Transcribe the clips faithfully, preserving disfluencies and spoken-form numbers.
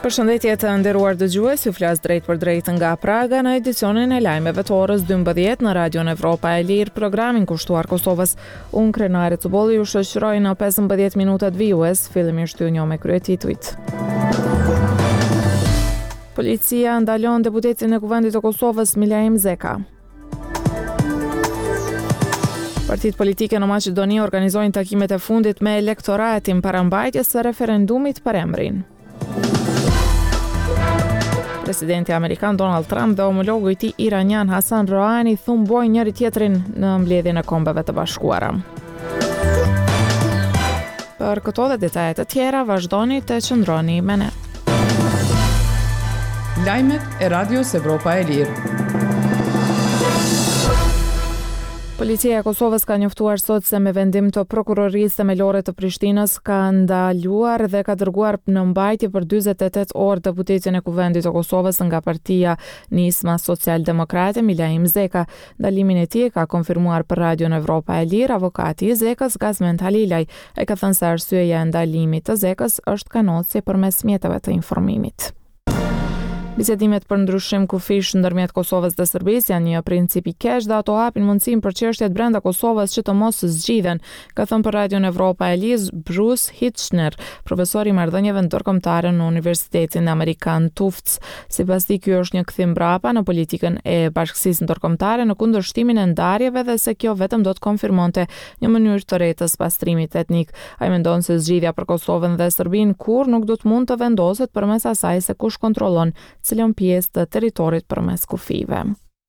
Përshëndetje të nderuar dëgjues, ju flas drejt për drejt nga Praga në edicionin e lajmeve të orës dymbëdhjetë në Radion Evropa e Lirë, programin kushtuar Kosovës. Unë Krenari Cubolli ju shoqëroj në pesëmbëdhjetë minutat vijues, fillimisht ju njoh me kryetituit. Policia ndalon deputetin e Kuvendit të Kosovës Milaim Zeka. Partitë politike në Maqedoni organizojnë takimet e fundit me elektoratin parambajtjes së referendumit për emrin. Presidenti Amerikan Donald Trump dhe homologu i tij iranian Hasan Rouhani thumbojnë njëri tjetrin në mbledhjen e Kombeve të Bashkuara. Për këto dhe detajet të tjera, vazhdoni të qëndroni me ne. Lajmet e Radios Evropa e Lirë. Policia e Kosovës ka njoftuar sot se me vendim të prokurorisë themelore të Prishtinës ka ndaluar dhe ka dërguar në mbajtje për dyzet e tetë orë deputetin e Kuvendit të Kosovës nga partia Nisma Social-Demokrate Milaim Zeka. Ndalimin e tij ka konfirmuar për Radion Evropa e Lirë avokati i Zekës Gazmend Halilaj. Ai ka thënë se arsyeja e ndalimit të Zekës është kanotsi përmes mjeteve të informimit. Bisedimet për ndryshim kufish ndërmjet Kosovës dhe Serbisë janë një princip i keq dhe ato hapin mundësinë për çështjet brenda Kosovës që të mos zgjidhen, ka thënë për Radion Evropa e Lirë Bruce Hitchner, profesor i marrëdhënieve ndërkombëtare në Universitetin Amerikan Tufts. Sipas tij, ky është një kthim mbrapa në politikën e bashkësisë ndërkombëtare në kundërshtimin e ndarjeve dhe se kjo vetëm do të konfirmonte një mënyrë të re të pastrimit etnik. Ai mendon se zgjidhja për Kosovën dhe Serbinë kur nuk do të mund të vendoset përmes asaj se kush kontrollon cilën pjesë të territorit përmes kufive.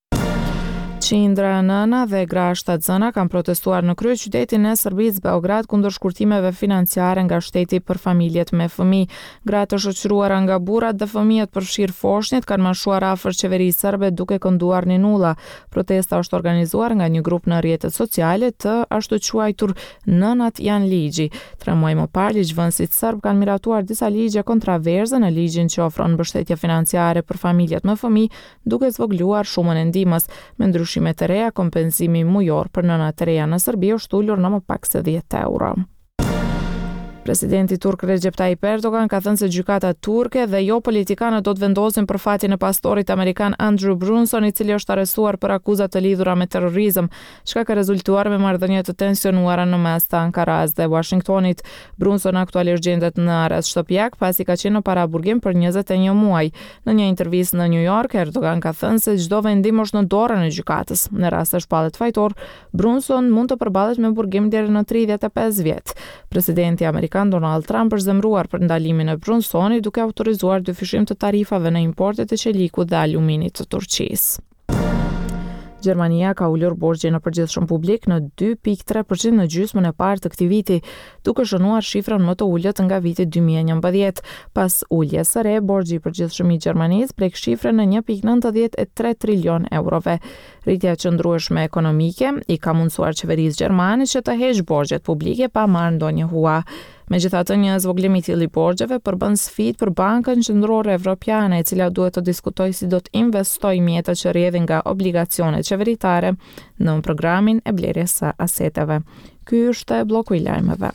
Qindra nëna dhe gra shtatzëna kanë protestuar në kryeqytetin e Serbisë Beograd kundër shkurtimeve financiare nga shteti për familjet me fëmijë. Gratë të shoqëruara nga burrat dhe fëmijët përfshirë foshnjët kanë mashuar afër qeverisë serbe duke kënduar ninulla. Protesta është organizuar nga një grup në rrjetet sociale të ashtu quajtur Nënat janë ligji. Tre muaj më parë, ligjvënësit serb kanë miratuar disa ligje kontroverse në ligjin që ofron mbështetje financiare për familjet me fëmijë, duke zvogëluar shumën e ndihmës. Me ndryshime të reja, kompenzimi mujor për nënat të reja në Serbi është ulur në më pak se dhjetë euro. Presidenti turk Recep Tayyip Erdogan ka thënë se gjykata turke dhe jo politikanët do të vendosin për fatin e pastorit amerikan Andrew Brunson, i cili është arrestuar për akuzat të lidhura me terrorizëm, çka ka rezultuar me marrëdhënie të tensionuara në mes të Ankaras dhe Washingtonit. Brunson aktualisht gjendet në arrest shtëpiak pasi ka qenë në paraburgim për njëzet e një muaj. Në një intervistë në New York, Erdogan ka thënë se çdo vendim është në dorën e gjykatës. Në rast se shpallet fajtor, Brunson mund të përballet me burgim deri në tridhjetë e pesë vjet. Presidenti amerikan Donald Trump është zemruar për ndalimin e Brunsonit duke autorizuar dyfishim të tarifave në importet e qelikut dhe aluminit të Turqisë. Gjermania ka ulur borxhin në përgjithshëm publik në dy pikë tre përqind në gjysmën e parë të këtij viti, duke shënuar shifrën më të ulët nga viti dy mijë e njëmbëdhjetë. Pas uljes së re, borxhi i përgjithshëm i Gjermanisë prek shifrën në një pikë nëntëdhjetë e tre trilion eurove. Rritja e qëndrueshme ekonomike i ka mundsuar qeverisë gjermane që të heqë borxhet publike pa marrë ndonjë hua. Megjithatë, një zvoglim i tillë i borxheve përbën sfidë për Bankën Qendrore Evropiane, e cila duhet të diskutojë si do të investojë mjetet që rrjedhin nga obligacionet qeveritare në programin e blerjes së aseteve. Ky është bloku i lajmeve.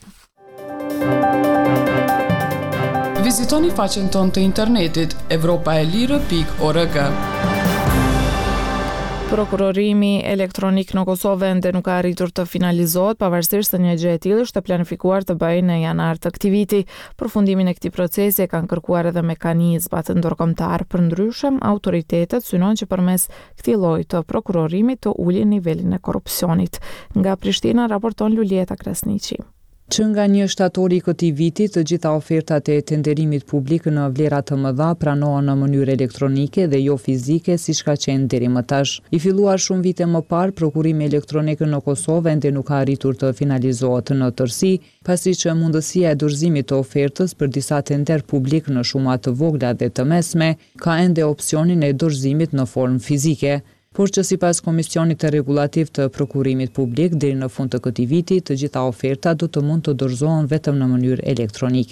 Vizitoni faqen tonë të internetit evropaelire pikë org. Prokurorimi elektronik në Kosovë ende nuk ka arritur të finalizohet, pavarësisht se një gjë e tillë është e planifikuar të bëjë në janar të këtij viti. Përfundimin e këtij procesi kanë kërkuar edhe mekanizmat ndërkombëtar. Përndryshe, autoritetet synojnë që përmes këtij lloji të prokurorimit të ulin nivelin e korrupsionit. Nga Prishtina raporton Lulieta Krasniqi. Që nga një shtatori i këtij viti, të gjitha ofertat e tenderimit publik në vlera të mëdha pranohen në mënyrë elektronike dhe jo fizike, siç ka qenë deri më tash. I filluar shumë vite më parë, prokurimi elektronik në Kosovë ende nuk ka arritur të finalizohet në tërësi, pasi që mundësia e dorëzimit të ofertës për disa tender publik në shuma të vogla dhe të mesme ka ende opsionin e dorëzimit në formë fizike. Por që sipas Komisionit të Rregullativ të Prokurimit Publik, deri në fund të këtij viti, të gjitha ofertat do të mund të dorëzohen vetëm në mënyrë elektronike.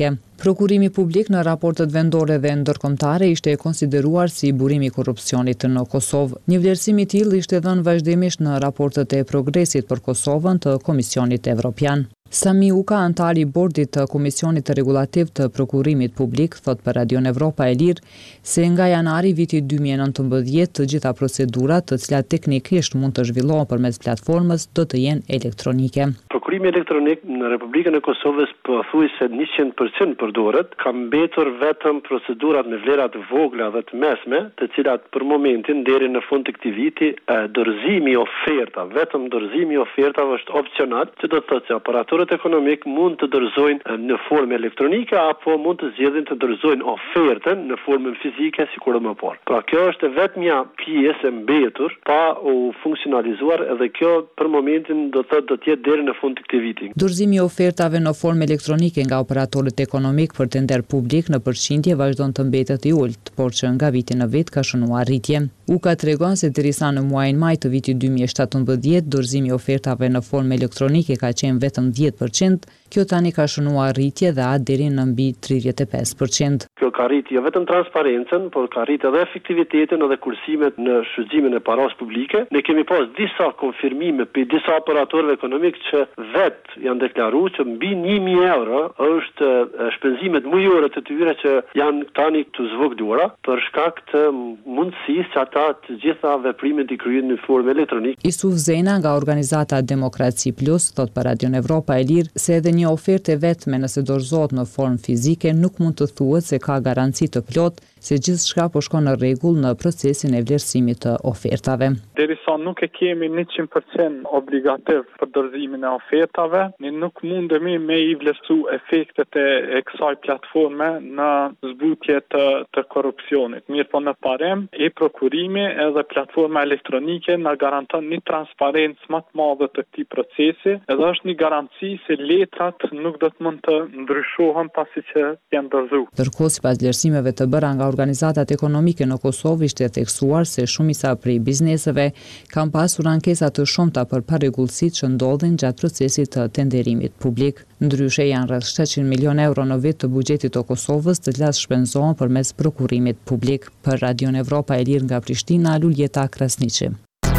Prokurimi publik në raportet vendore dhe ndërkombëtare ishte konsideruar si burim i korrupsionit në Kosovë. Një vlerësim i tillë ishte dhënë vazhdimisht në raportet e progresit për Kosovën të Komisionit Evropian. Sami Uka, antari i bordit të Komisionit Regulativ të Prokurimit Publik, thot për Radion Evropa e Lirë se nga janari vitit dy mijë e nëntëmbëdhjetë të gjitha procedurat të cilat teknikisht mund të zhvillohen përmes platformës do të jenë elektronike. Prokurimi elektronik në Republikën e Kosovës pothuajse njëqind përqind përdoret, ka mbetur vetëm procedurat me vlera të vogla dhe të mesme, të cilat për momentin deri në fund të këtij viti dorëzimi i oferta, vetëm dorëzimi i ofertave është opsional, që do të thotë se operatorët ekonomik mund të dorëzojnë në formë elektronike apo mund të zgjedhin të dorëzojnë ofertën në formën fizike sikur më parë. Pra kjo është vetëm një pjesë e mbetur pa u funksionalizuar edhe kjo për momentin do të thotë do të jetë deri në fund të këtij viti. Dorëzimi i ofertave në formë elektronike nga operatorët ekonomik për tender publik në përqindje vazhdon të mbetet i ulët, por që nga viti në vit ka shënuar rritje. Uka tregon se derisa në muajin maj të vitit dy mijë e shtatëmbëdhjetë dorëzimi i ofertave në formë elektronike ka qenë vetëm dhjetë përqind, kjo tani ka shënuar rritje dhe atë deri në mbi tridhjetë e pesë përqind. Kjo ka rritë jo vetëm transparencën, por ka rritë edhe efektivitetin edhe kursimet në shfrytëzimin e parave publike. Ne kemi pas disa konfirmime për disa operatorëve ekonomik që vet janë deklaruar që mbi një mijë euro është shpenzimet mujore të tyre që janë tani të zvogëluara për shkak të mundësisë që ata të gjitha veprimet i kryejnë në formë elektronike. Isuf Zena nga organizata Demokraci Plus thot për Radion Evropa e Lirë se edhe një ofertë vetme nëse dorëzohet në formë fizike nuk mund të thuhet se ka garanci të plotë se gjithçka po shkon në rregull në procesin e vlerësimit të ofertave. Derisa nuk e kemi njëqind përqind obligativ për dorëzimin e ofertave, ne nuk mundemi me i vlerësu efektet e, e kësaj platforme në zbutje të, të korrupsionit. Mirë po në parim, e prokurimi edhe platforma elektronike na garanton një transparencë më të madhe të këtij procesi, edhe është një garanci se letrat nuk do të mund të ndryshohen pasi që janë dorëzuar. Ndërkohë, sipas vlerësimeve të bëra nga organizatat ekonomike në Kosovë ishte theksuar se shumica prej bizneseve kanë pasur ankesa të shumta për parregullsitë që ndodhin gjatë procesit të tenderimit publik. Ndryshe janë rreth shtatëqind milion euro në vit të buxhetit të Kosovës të cilat shpenzohen përmes prokurimit publik. Për Radion Evropa e Lirë nga Prishtina, Luljeta Krasniqi.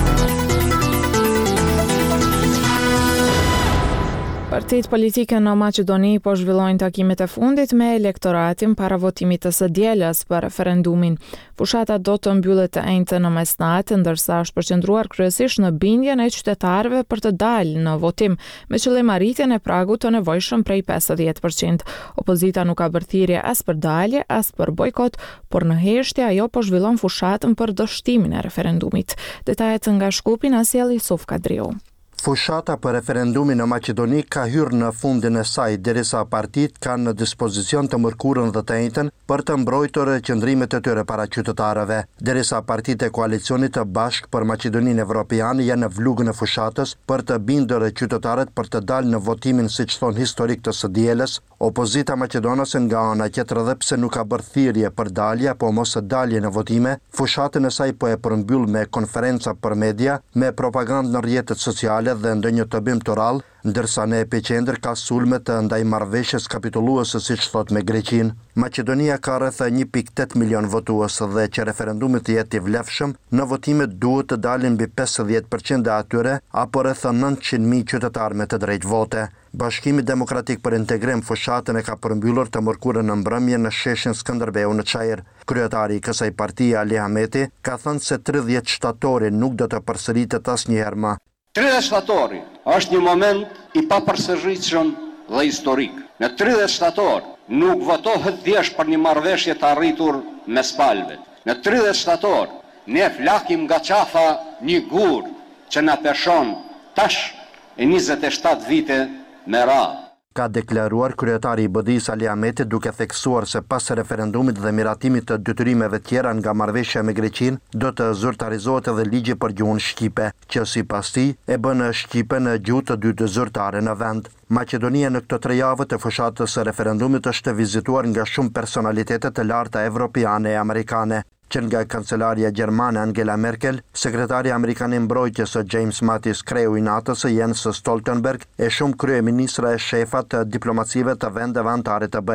Partitë politike në Maqedoni po zhvillojnë takimet e fundit me elektoratin para votimit të së dielës për referendumin. Fushata do të mbyllet të enjte në mesnatë, ndërsa është përqendruar kryesisht në bindjen e qytetarëve për të dalë në votim, me qëllim arritjen e pragut të nevojshëm prej pesëdhjetë përqind. Opozita nuk ka bërë thirrje as për dalje, as për bojkot, por në heshtje ajo po zhvillon fushatën për dështimin e referendumit. Detajet nga Shkupi na sjell Yusuf Kadriu. Fushata për referendumin në Maqedoni ka hyrë në fundin e saj, derisa partitë kanë në dispozicion të mërkurën dhe të njëjtën për të mbrojtur qëndrimet e tyre para qytetarëve. Derisa partitë e koalicionit të bashk për Maqedoninë Evropiane janë në vlugën e fushatës për të bindur qytetarët për të dalë në votimin siç thon historik të së dielës, opozita maqedonase nga ana tjetër edhe pse nuk ka bërë thirrje për dalje apo mos dalje në votime, fushatën e saj po e përmbyll me konferenca për media, me propagandë në rrjetet sociale dhe ndonjë të bim të rallë, ndërsa në epiqendër ka sulme të ndaj marrëveshjes kapitulluese siç thot me Greqinë. Maqedonia ka rreth një pikë tetë milion votues dhe që referendumi të jetë i vlefshëm, në votimet duhet të dalin mbi pesëdhjetë përqind e atyre apo rreth nëntëqind mijë qytetarë me të drejtë vote. Bashkimi Demokratik për Integrim fushatën e ka përmbyllur të mërkurën në mbrëmje në sheshin Skënderbeu në Çajër. Kryetari i kësaj partie Ali Ahmeti ka thënë se tridhjetë shtatori nuk do të përsëritet asnjëherë më. tridhjetë shtatori është një moment i papërsëritshëm dhe historik. Në tridhjetë shtator nuk votohet thjesht për një marrëveshje të arritur mes palëve. Në tridhjetë shtator ne flakim nga qafa një gur që na peshon tash e njëzet e shtatë vite me radhë. Ka deklaruar kryetari i B D I-s Ali Ahmeti duke theksuar se pas referendumit dhe miratimit të detyrimeve tjera nga marrëveshja me Greqinë do të zyrtarizohet edhe ligji për gjuhën shqipe, që sipas tij e bën shqipen gjuhë të dytë zyrtare në vend. Maqedonia në këto tre javë të fushatës së referendumit është vizituar nga shumë personalitete të larta evropiane e amerikane, që nga kancelaria gjermane Angela Merkel, sekretari amerikan i mbrojtjes James Mattis, kreu i NATO-s Jens Stoltenberg e shumë kryeministra e shefa të diplomacive të vendeve anëtare të B E S.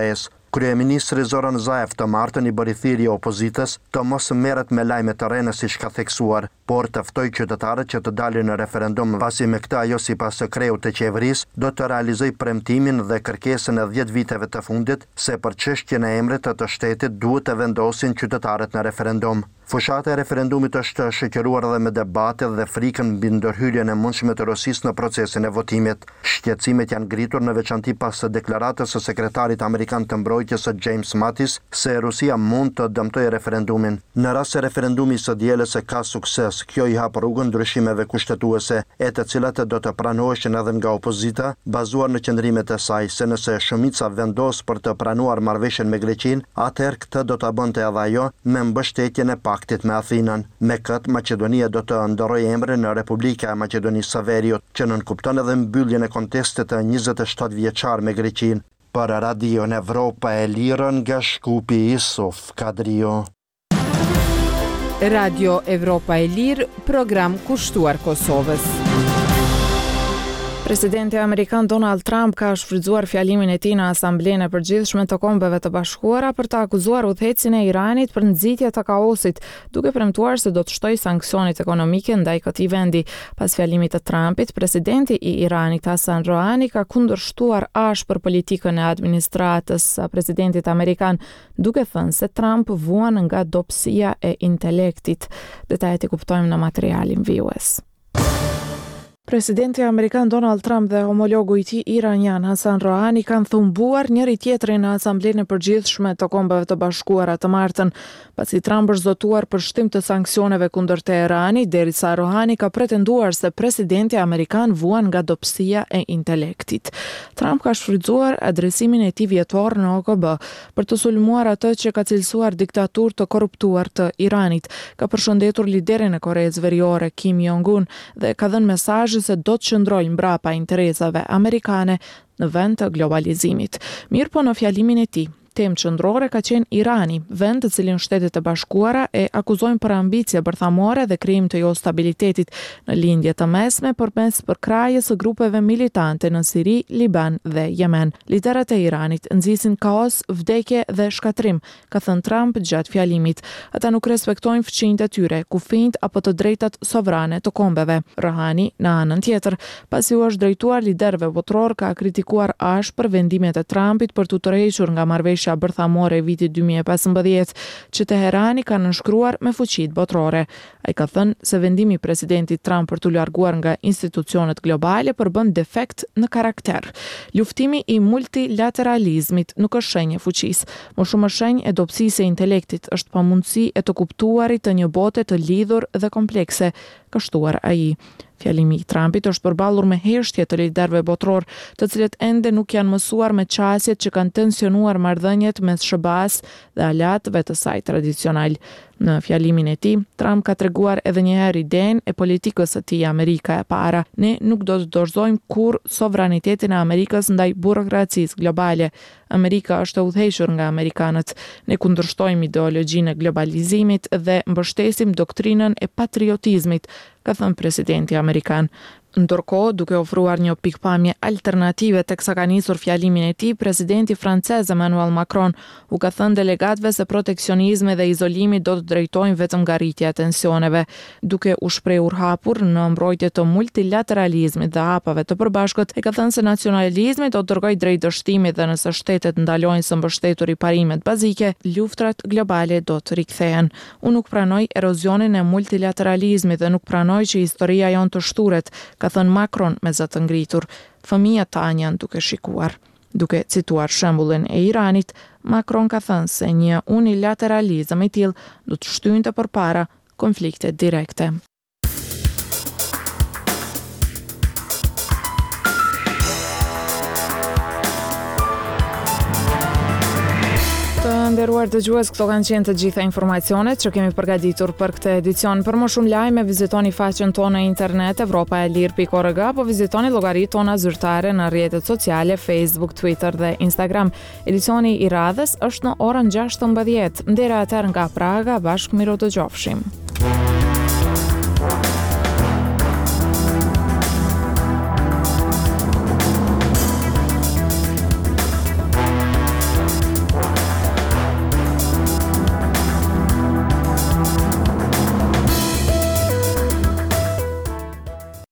Kryeministri Zoran Zaev të martën i bëri thirrje opozitës të mos merret me lajme të rrena siç ka theksuar, por të ftoi qytetarët që të dalin në referendum, pasi me këtë ajo sipas së kreut të qeverisë do të realizojë premtimin dhe kërkesën e dhjetë viteve të fundit se për çështjen e emrit të shtetit duhet të vendosin qytetarët në referendum. Fushata e referendumit është shoqëruar edhe me debate dhe frikën mbi ndërhyrjen e mundshme të Rusisë në procesin e votimit. Shqetësimet janë ngritur në veçanti pas deklaratës së sekretarit amerikan të mbrojtjes së James Mattis se Rusia mund të dëmtojë referendumin. Në rast se referendumi së dielës ka sukses, kjo i hap rrugën ndryshimeve kushtetuese, e të cilat do të pranoheshin edhe nga opozita, bazuar në qëndrimet e saj se nëse shumica vendos për të pranuar marrëveshjen me Greqinë, atëherë këtë do ta bënte edhe ajo me mbështetjen e paktit me Athinën. Me këtë, Maqedonia do të ndërrojë emrin në Republika e Maqedonisë së Veriut, që nënkupton edhe mbylljen e kontestit të njëzet e shtatë vjeçar me Greqinë. Për Radion Evropa e Lirën nga Shkupi Isuf Kadrio. Radio Evropa e Lirë, program kushtuar Kosovës. Presidenti amerikan Donald Trump ka shfrytzuar fjalimin e tij në Asamblenë e Përgjithshme të Kombeve të Bashkuara për të akuzuar udhëhecin e Iranit për nxitje të kaosit, duke premtuar se do të shtojë sanksionet ekonomike ndaj këtij vendi. Pas fjalimit të Trumpit, presidenti i Iranit Hassan Rouhani ka kundërshtuar ashpër politikën e administratës së presidentit amerikan, duke thënë se Trump vuan nga dobësia e intelektit. Detajet i kuptojmë në materialin vijues. Presidenti amerikan Donald Trump dhe homologu i tij iranian Hassan Rouhani kanë thumbuar njëri tjetrin në Asamblenë e Përgjithshme të Kombeve të Bashkuara të martën, pasi Trump është zotuar për shtim të sanksioneve kundër Teheranit, derisa Rouhani ka pretenduar se presidenti amerikan vuan nga dobësia e intelektit. Trump ka shfrytzuar adresimin e tij vjetor në O K B për të sulmuar atë që ka cilësuar diktaturë të korruptuar të Iranit, ka përshëndetur liderin e Koreas Veriore Kim Jong-un dhe ka dhënë mesazh se do të qëndrojnë mbrapa interesave amerikane në vend të globalizimit. Mirë po në fjalimin e tij, temë qendrore ka qenë Irani, vend të cilin Shtetet e Bashkuara e akuzojnë për ambicie bërthamore dhe krijim të jo stabilitetit në lindje të mesme përmes përkrajjes së grupeve militante në Siri, Liban dhe Yemen. Liderët e Iranit nxisin kaos, vdekje dhe shkatrim, ka thënë Trump gjatë fjalimit. Ata nuk respektojnë fëmijët e tyre, kufijt apo të drejtat sovrane të kombeve. Rouhani, në anën tjetër, pasi u është drejtuar liderëve botror, ka kritikuar ashpër vendimet e Trumpit për të tërhequr nga marrëveshja bërthamore e vitit dy mijë e pesëmbëdhjetë që Teherani ka nënshkruar me fuqitë botrore. Ai ka thënë se vendimi i presidentit Trump për të larguar nga institucionet globale përbën defekt në karakter. Luftimi i multilateralizmit nuk është shenjë e fuqisë, por shumë është shenjë e dobësisë e intelektit, është pamundësi e të kuptuarit të një bote të lidhur dhe komplekse, ka shtuar ai. Fjalimi i Trumpit është përballur me heshtje të liderëve botror, të cilët ende nuk janë mësuar me qasjet që kanë tensionuar marrëdhëniet mes S B A-s dhe aleatëve të saj tradicional. Në fjalimin e tij, Trump ka treguar edhe një herë idenë e politikës së tij Amerika e para. Ne nuk do të dorëzojmë kurrë sovranitetin e Amerikës ndaj burokracisë globale. Amerika është e udhëhequr nga amerikanët. Ne kundërshtojmë ideologjinë e globalizimit dhe mbështesim doktrinën e patriotizmit, ka thënë presidenti amerikan. Ndërkohë, duke ofruar një pikpamje alternative teksa ka nisur fjalimin e tij, presidenti francez Emmanuel Macron u ka thënë delegatëve se proteksionizmi dhe izolimi do të drejtojnë vetëm nga rritja e tensioneve, duke u shprehur hapur në mbrojtje të multilateralizmit dhe hapave të përbashkët. E ka thënë se nacionalizmi do të dërgojë drejt dështimit dhe nëse shtetet ndalojnë së mbështetur i parimet bazike, luftrat globale do të rikthehen. Unë nuk pranoj erozionin e multilateralizmit dhe nuk pranoj që historia jon të shturet, ka thënë Macron me zë të ngritur. Fëmijët tanë janë duke shikuar. Duke cituar shembullin e Iranit, Macron ka thënë se një unilateralizëm i tillë do të shtynte përpara konflikte direkte. Të nderuar dëgjues, këto kanë qenë të gjitha informacionet që kemi përgatitur për këtë edicion. Për më shumë lajme, vizitoni faqen tonë në internet evropa e lirë pikë org apo vizitoni llogaritë tona zyrtare në rrjetet sociale Facebook, Twitter dhe Instagram. Edicioni i radhës është në orën gjashtëmbëdhjetë. Deri atëherë nga Praga, bashkë miru dëgjofshim.